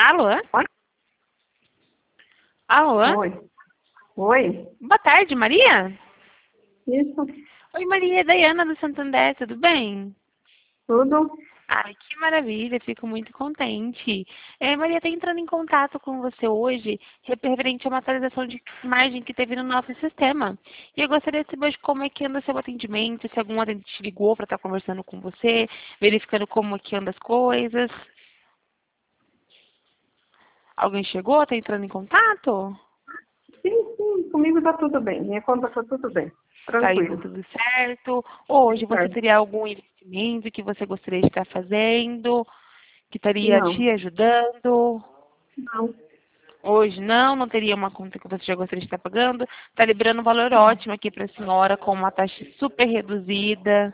Alô? Oi? Alô? Oi. Oi? Boa tarde, Maria? Isso. Oi, Maria, é Daiana do Santander, tudo bem? Tudo? Ai, que maravilha, fico muito contente. Maria, estou entrando em contato com você hoje, referente a uma atualização de margem que teve no nosso sistema. E eu gostaria de saber hoje como é que anda o seu atendimento, se algum atendente te ligou para estar conversando com você, verificando como é que anda as coisas. Alguém chegou, está entrando em contato? Sim, comigo tá tudo bem. Minha conta tá tudo bem. Está indo Tranquilo. tudo certo? Hoje Tudo você certo. teria algum investimento que você gostaria de estar fazendo, que estaria Não. te ajudando? Não. Hoje não teria uma conta que você já gostaria de estar pagando. Está liberando um valor ótimo aqui para a senhora, com uma taxa super reduzida.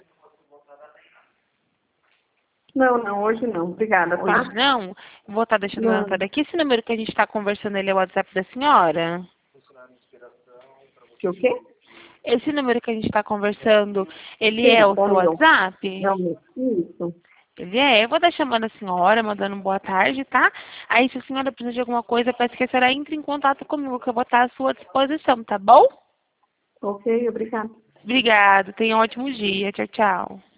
Não, hoje não. Obrigada, Hoje tá? não. Vou estar deixando Não. anotado aqui. Esse número que a gente está conversando, ele é o WhatsApp da senhora? Que o quê? Esse número que a gente está conversando, ele é Sim, o o seu meu. WhatsApp? Não, isso. Ele é. Eu vou estar chamando a senhora, mandando um boa tarde, tá? Aí, se a senhora precisa de alguma coisa, peço que a senhora entre em contato comigo, que eu vou estar à sua disposição, tá bom? Ok, obrigada. Obrigada. Tenha um ótimo dia. Tchau, tchau.